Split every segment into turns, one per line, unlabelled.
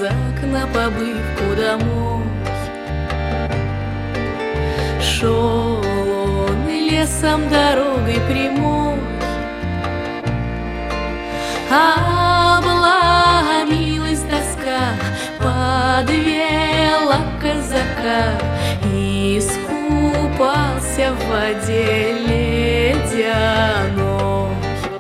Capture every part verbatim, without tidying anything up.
казак на побывку домой. Шел он лесом дорогой прямой, обломилась доска, подвела казака, и искупался в воде ледяной.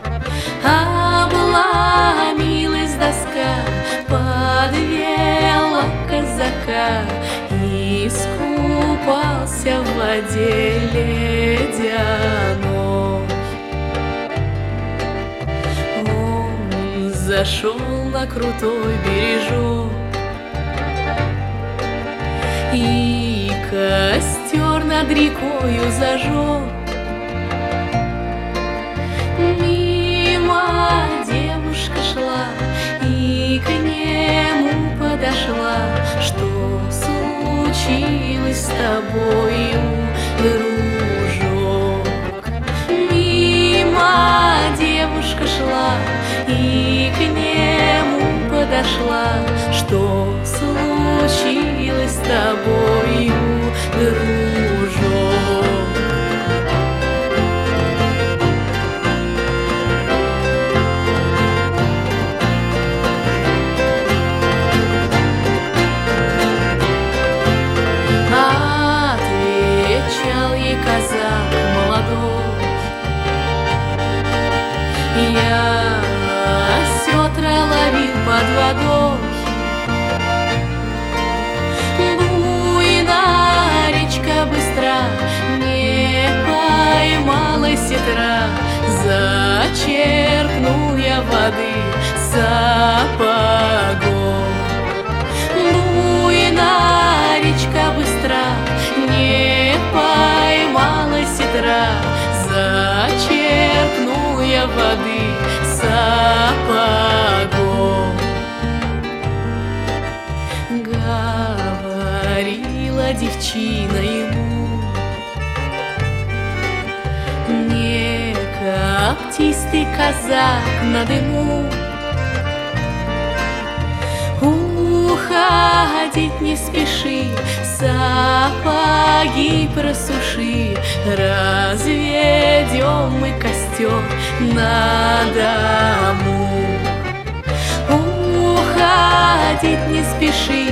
Обломилась доска, подвела казака, и искупался в воде ледяной. Он зашел на крутой бережок, и костер над рекою зажег. Мимо девушка шла и к нему подошла. Что случилось с тобою, дружок? Мимо девушка шла и к нему подошла. Что случилось с тобою, дружок? Отвечал ей казак молодой: я осетра ловил под водой. Буйная речка быстра, не поймала сетра. Зачерпнул я воды сапогом. Буйная речка быстра, не поймала сетра. Зачерпнул я воды сапогом. Говорила девчина ему: не коптись ты, казак, на дыму. Уходить не спеши, сапоги просуши. Разведем мы костер на дому. Уходить не спеши,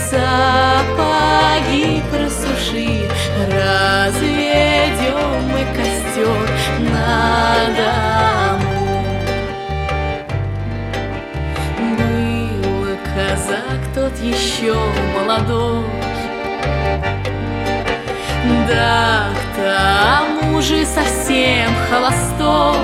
сапоги просуши. Разведем мы костер на дому. Был казак тот еще молодой, да к тому же совсем холостой.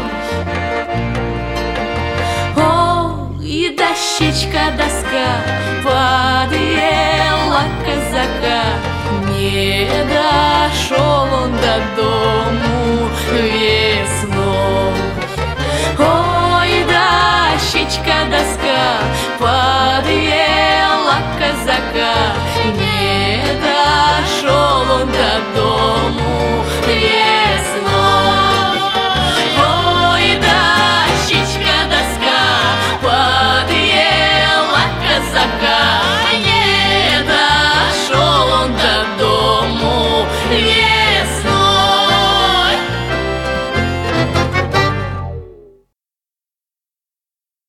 О, и дощечка доска подвела казака, не дошел он до дому весной. Ой, дощечка доска подвела